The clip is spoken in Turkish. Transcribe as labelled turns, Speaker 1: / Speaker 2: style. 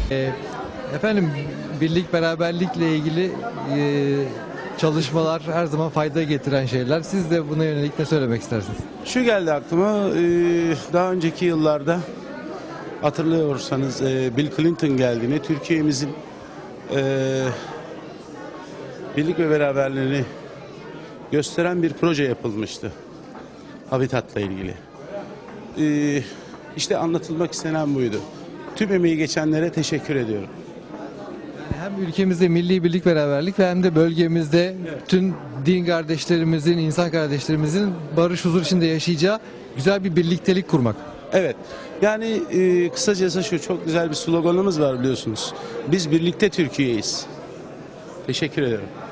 Speaker 1: Efendim, birlik beraberlikle ilgili çalışmalar her zaman fayda getiren şeyler. Siz de buna yönelik ne söylemek istersiniz?
Speaker 2: Şu geldi aklıma, daha önceki yıllarda hatırlıyorsanız Bill Clinton geldiğinde Türkiye'mizin birlik ve beraberliğini gösteren bir proje yapılmıştı. Habitatla ilgili. İşte anlatılmak istenen buydu. Tüm emeği geçenlere teşekkür ediyorum.
Speaker 1: Yani hem ülkemizde milli birlik beraberlik ve hem de bölgemizde tüm din kardeşlerimizin, insan kardeşlerimizin barış huzur içinde yaşayacağı güzel bir birliktelik kurmak.
Speaker 2: Evet, yani kısacası şu, çok güzel bir sloganımız var biliyorsunuz. Biz birlikte Türkiye'yiz. Teşekkür ederim.